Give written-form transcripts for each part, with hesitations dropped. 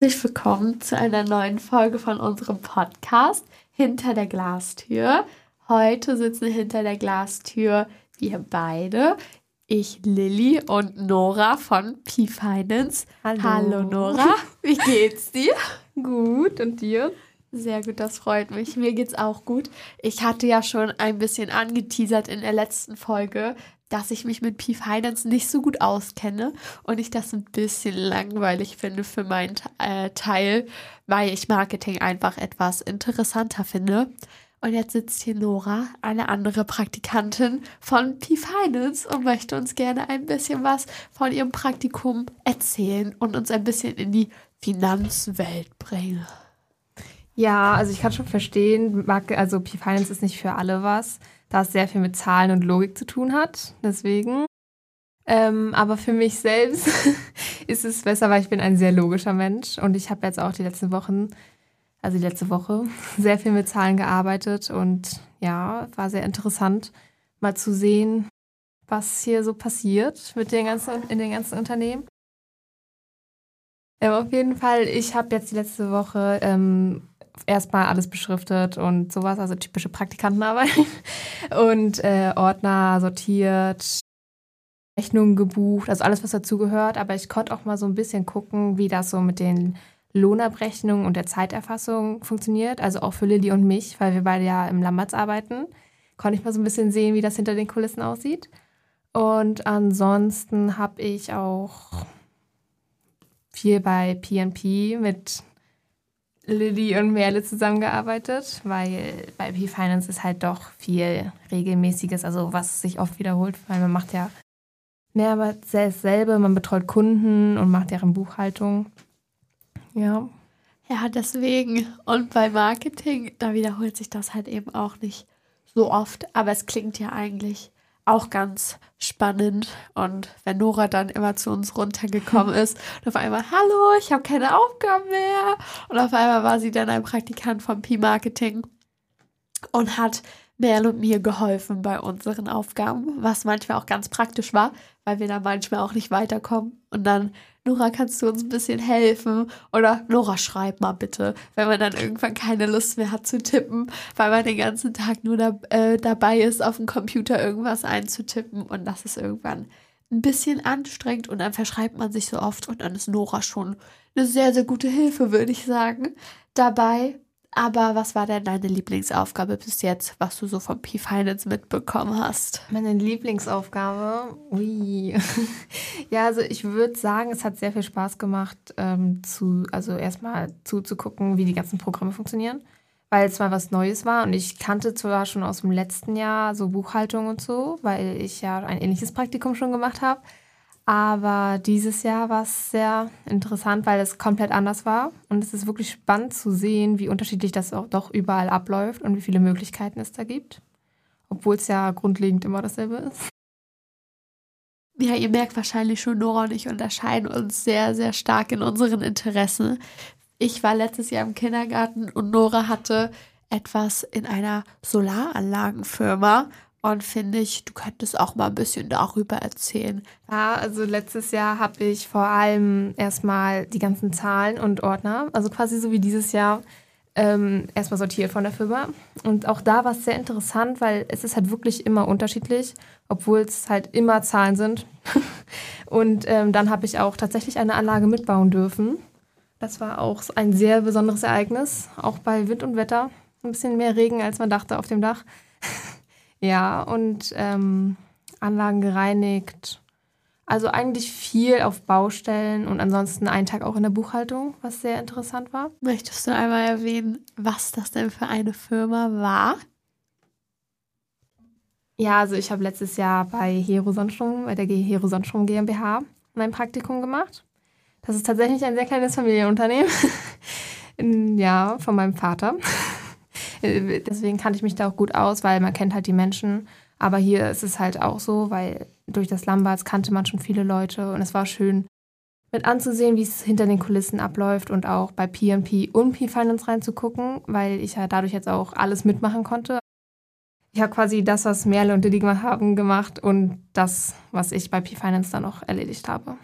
Herzlich willkommen zu einer neuen Folge von unserem Podcast Hinter der Glastür. Heute sitzen hinter der Glastür wir beide, ich Lilly und Nora von P-Finance. Hallo Nora, wie geht's dir? Gut, und dir? Sehr gut, das freut mich. Mir geht's auch gut. Ich hatte ja schon ein bisschen angeteasert in der letzten Folge, dass ich mich mit P-Finance nicht so gut auskenne und ich das ein bisschen langweilig finde für meinen Teil, weil ich Marketing einfach etwas interessanter finde. Und jetzt sitzt hier Nora, eine andere Praktikantin von P-Finance und möchte uns gerne ein bisschen was von ihrem Praktikum erzählen und uns ein bisschen in die Finanzwelt bringen. Ja, also ich kann schon verstehen, also P-Finance ist nicht für alle was, da es sehr viel mit Zahlen und Logik zu tun hat, deswegen. Aber für mich selbst ist es besser, weil ich bin ein sehr logischer Mensch und ich habe jetzt auch die letzte Woche, sehr viel mit Zahlen gearbeitet und ja, war sehr interessant, mal zu sehen, was hier so passiert in den ganzen Unternehmen. Auf jeden Fall, ich habe jetzt die letzte Woche erstmal alles beschriftet und sowas, also typische Praktikantenarbeit und Ordner sortiert, Rechnungen gebucht, also alles, was dazugehört. Aber ich konnte auch mal so ein bisschen gucken, wie das so mit den Lohnabrechnungen und der Zeiterfassung funktioniert, also auch für Lilly und mich, weil wir beide ja im Lamberts arbeiten, konnte ich mal so ein bisschen sehen, wie das hinter den Kulissen aussieht. Und ansonsten habe ich auch viel bei P&P mit Lilly und Merle zusammengearbeitet, weil bei P-Finance ist halt doch viel Regelmäßiges, also was sich oft wiederholt, weil man macht ja mehrmals dasselbe, man betreut Kunden und macht deren Buchhaltung. Ja. Ja, deswegen. Und bei Marketing, da wiederholt sich das halt eben auch nicht so oft, aber es klingt ja eigentlich auch ganz spannend. Und wenn Nora dann immer zu uns runtergekommen ist und auf einmal, hallo, ich habe keine Aufgaben mehr. Und auf einmal war sie dann ein Praktikant vom P-Marketing und hat Merle und mir geholfen bei unseren Aufgaben, was manchmal auch ganz praktisch war, weil wir da manchmal auch nicht weiterkommen. Und dann, Nora, kannst du uns ein bisschen helfen? Oder Nora, schreib mal bitte, wenn man dann irgendwann keine Lust mehr hat zu tippen, weil man den ganzen Tag nur dabei ist, auf dem Computer irgendwas einzutippen. Und das ist irgendwann ein bisschen anstrengend und dann verschreibt man sich so oft und dann ist Nora schon eine sehr, sehr gute Hilfe, würde ich sagen, dabei. Aber was war denn deine Lieblingsaufgabe bis jetzt, was du so vom P-Finance mitbekommen hast? Meine Lieblingsaufgabe? Ui. Ja, also ich würde sagen, es hat sehr viel Spaß gemacht, erstmal zuzugucken, wie die ganzen Programme funktionieren, weil es mal was Neues war und ich kannte zwar schon aus dem letzten Jahr so Buchhaltung und so, weil ich ja ein ähnliches Praktikum schon gemacht habe, aber dieses Jahr war es sehr interessant, weil es komplett anders war. Und es ist wirklich spannend zu sehen, wie unterschiedlich das auch doch überall abläuft und wie viele Möglichkeiten es da gibt. Obwohl es ja grundlegend immer dasselbe ist. Ja, ihr merkt wahrscheinlich schon, Nora und ich unterscheiden uns sehr, sehr stark in unseren Interessen. Ich war letztes Jahr im Kindergarten und Nora hatte etwas in einer Solaranlagenfirma. Und finde ich, du könntest auch mal ein bisschen darüber erzählen. Ja, also letztes Jahr habe ich vor allem erstmal die ganzen Zahlen und Ordner, also quasi so wie dieses Jahr, erstmal sortiert von der Firma. Und auch da war es sehr interessant, weil es ist halt wirklich immer unterschiedlich, obwohl es halt immer Zahlen sind. Und dann habe ich auch tatsächlich eine Anlage mitbauen dürfen. Das war auch ein sehr besonderes Ereignis, auch bei Wind und Wetter. Ein bisschen mehr Regen, als man dachte, auf dem Dach. Ja, und Anlagen gereinigt. Also eigentlich viel auf Baustellen und ansonsten einen Tag auch in der Buchhaltung, was sehr interessant war. Möchtest du einmal erwähnen, was das denn für eine Firma war? Ja, also ich habe letztes Jahr bei Hero Sonnenstrom, bei der Hero Sonnenstrom GmbH mein Praktikum gemacht. Das ist tatsächlich ein sehr kleines Familienunternehmen. Ja, von meinem Vater. Deswegen kannte ich mich da auch gut aus, weil man kennt halt die Menschen. Aber hier ist es halt auch so, weil durch das Lamberts kannte man schon viele Leute. Und es war schön mit anzusehen, wie es hinter den Kulissen abläuft und auch bei P&P und P-Finance reinzugucken, weil ich ja dadurch jetzt auch alles mitmachen konnte. Ich habe quasi das, was Merle und Lilly haben, gemacht und das, was ich bei P-Finance dann noch erledigt habe.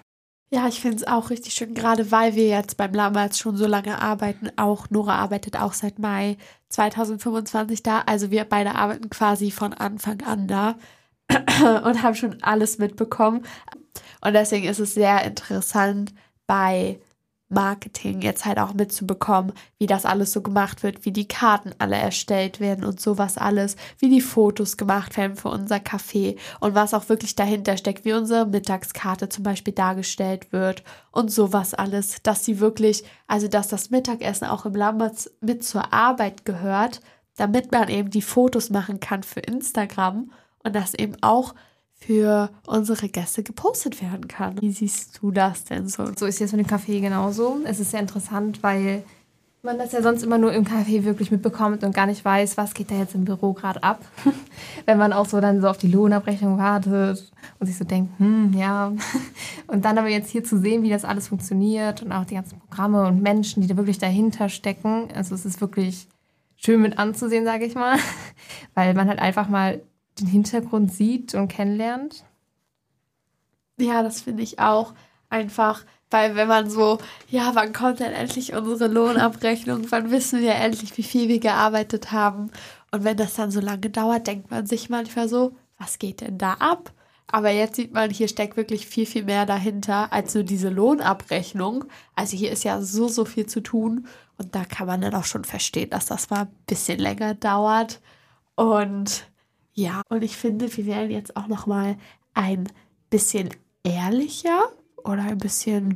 Ja, ich finde es auch richtig schön, gerade weil wir jetzt beim Lammerts schon so lange arbeiten. Auch Nora arbeitet auch seit Mai 2025 da. Also wir beide arbeiten quasi von Anfang an da und haben schon alles mitbekommen. Und deswegen ist es sehr interessant bei Marketing jetzt halt auch mitzubekommen, wie das alles so gemacht wird, wie die Karten alle erstellt werden und sowas alles, wie die Fotos gemacht werden für unser Café und was auch wirklich dahinter steckt, wie unsere Mittagskarte zum Beispiel dargestellt wird und sowas alles, dass sie wirklich, also dass das Mittagessen auch im Lammerts mit zur Arbeit gehört, damit man eben die Fotos machen kann für Instagram und das eben auch für unsere Gäste gepostet werden kann. Wie siehst du das denn so? So ist jetzt mit dem Café genauso. Es ist sehr interessant, weil man das ja sonst immer nur im Café wirklich mitbekommt und gar nicht weiß, was geht da jetzt im Büro gerade ab. Wenn man auch so dann so auf die Lohnabrechnung wartet und sich so denkt, ja. Und dann aber jetzt hier zu sehen, wie das alles funktioniert und auch die ganzen Programme und Menschen, die da wirklich dahinter stecken. Also es ist wirklich schön mit anzusehen, sage ich mal, weil man halt einfach mal den Hintergrund sieht und kennenlernt. Ja, das finde ich auch einfach, weil wenn man so, ja, wann kommt denn endlich unsere Lohnabrechnung? Wann wissen wir endlich, wie viel wir gearbeitet haben? Und wenn das dann so lange dauert, denkt man sich manchmal so, was geht denn da ab? Aber jetzt sieht man, hier steckt wirklich viel, viel mehr dahinter als nur diese Lohnabrechnung. Also hier ist ja so, so viel zu tun. Und da kann man dann auch schon verstehen, dass das mal ein bisschen länger dauert. Und ja, und ich finde, wir werden jetzt auch noch mal ein bisschen ehrlicher oder ein bisschen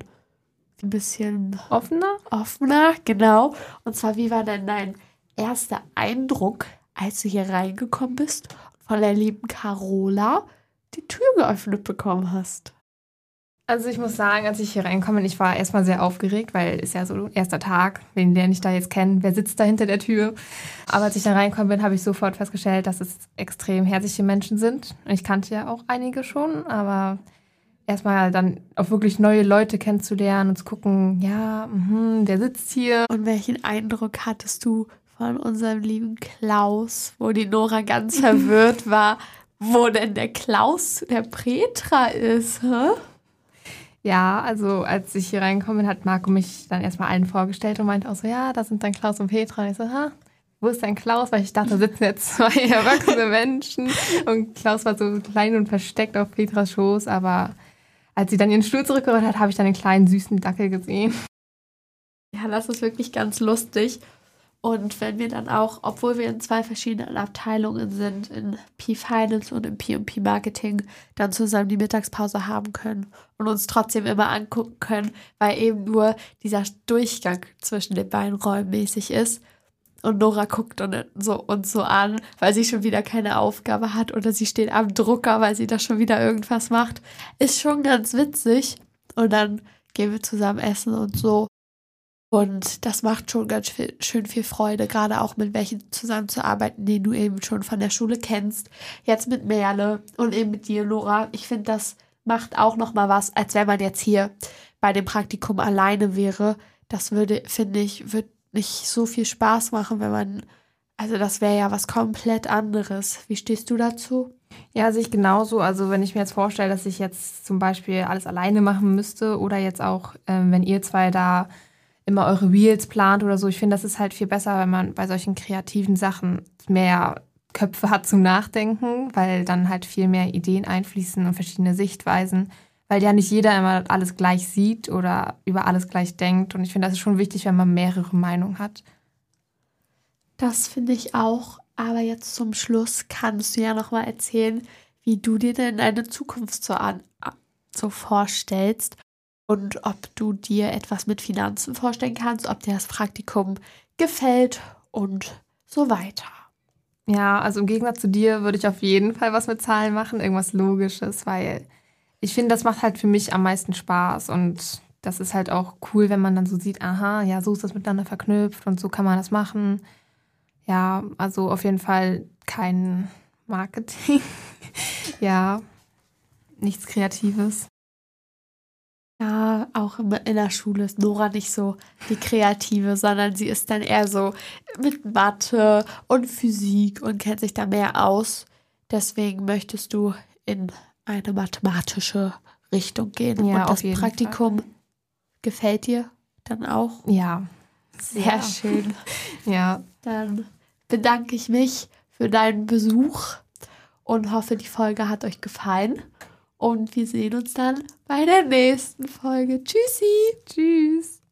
offener, genau. Und zwar, wie war denn dein erster Eindruck, als du hier reingekommen bist und von der lieben Carola die Tür geöffnet bekommen hast? Also ich muss sagen, als ich hier reinkomme, ich war erstmal sehr aufgeregt, weil ist ja so erster Tag, wen lerne ich da jetzt kennen, wer sitzt da hinter der Tür. Aber als ich da reingekommen bin, habe ich sofort festgestellt, dass es extrem herzliche Menschen sind. Und ich kannte ja auch einige schon, aber erstmal dann auch wirklich neue Leute kennenzulernen und zu gucken, ja, der sitzt hier. Und welchen Eindruck hattest du von unserem lieben Klaus, wo die Nora ganz verwirrt war, wo denn der Klaus der Petra ist, hä? Ja, also als ich hier reingekommen bin, hat Marco mich dann erstmal allen vorgestellt und meinte auch so, ja, das sind dann Klaus und Petra. Und ich so, wo ist denn Klaus? Weil ich dachte, da sitzen jetzt zwei erwachsene Menschen. Und Klaus war so klein und versteckt auf Petras Schoß. Aber als sie dann ihren Stuhl zurückgeholt hat, habe ich dann den kleinen, süßen Dackel gesehen. Ja, das ist wirklich ganz lustig. Und wenn wir dann auch, obwohl wir in 2 verschiedenen Abteilungen sind, in P-Finance und im P&P Marketing, dann zusammen die Mittagspause haben können und uns trotzdem immer angucken können, weil eben nur dieser Durchgang zwischen den beiden Räumen mäßig ist. Und Nora guckt uns so an, weil sie schon wieder keine Aufgabe hat oder sie steht am Drucker, weil sie da schon wieder irgendwas macht. Ist schon ganz witzig. Und dann gehen wir zusammen essen und so. Und das macht schon schön viel Freude, gerade auch mit welchen zusammenzuarbeiten, den du eben schon von der Schule kennst. Jetzt mit Merle und eben mit dir, Nora. Ich finde, das macht auch nochmal was, als wenn man jetzt hier bei dem Praktikum alleine wäre. Das wird nicht so viel Spaß machen, also das wäre ja was komplett anderes. Wie stehst du dazu? Ja, sehe ich genauso. Also wenn ich mir jetzt vorstelle, dass ich jetzt zum Beispiel alles alleine machen müsste oder jetzt auch, wenn ihr zwei da immer eure Reels plant oder so. Ich finde, das ist halt viel besser, wenn man bei solchen kreativen Sachen mehr Köpfe hat zum Nachdenken, weil dann halt viel mehr Ideen einfließen und verschiedene Sichtweisen, weil ja nicht jeder immer alles gleich sieht oder über alles gleich denkt. Und ich finde, das ist schon wichtig, wenn man mehrere Meinungen hat. Das finde ich auch. Aber jetzt zum Schluss kannst du ja nochmal erzählen, wie du dir denn deine Zukunft so vorstellst. Und ob du dir etwas mit Finanzen vorstellen kannst, ob dir das Praktikum gefällt und so weiter. Ja, also im Gegensatz zu dir würde ich auf jeden Fall was mit Zahlen machen, irgendwas Logisches, weil ich finde, das macht halt für mich am meisten Spaß und das ist halt auch cool, wenn man dann so sieht, aha, ja, so ist das miteinander verknüpft und so kann man das machen. Ja, also auf jeden Fall kein Marketing. Ja, nichts Kreatives. Ja, auch in der Schule ist Nora nicht so die Kreative, sondern sie ist dann eher so mit Mathe und Physik und kennt sich da mehr aus. Deswegen möchtest du in eine mathematische Richtung gehen. Ja, und auf das jeden Praktikum gefällt dir dann auch? Ja. Sehr schön. Ja. Dann bedanke ich mich für deinen Besuch und hoffe, die Folge hat euch gefallen. Und wir sehen uns dann bei der nächsten Folge. Tschüssi! Tschüss!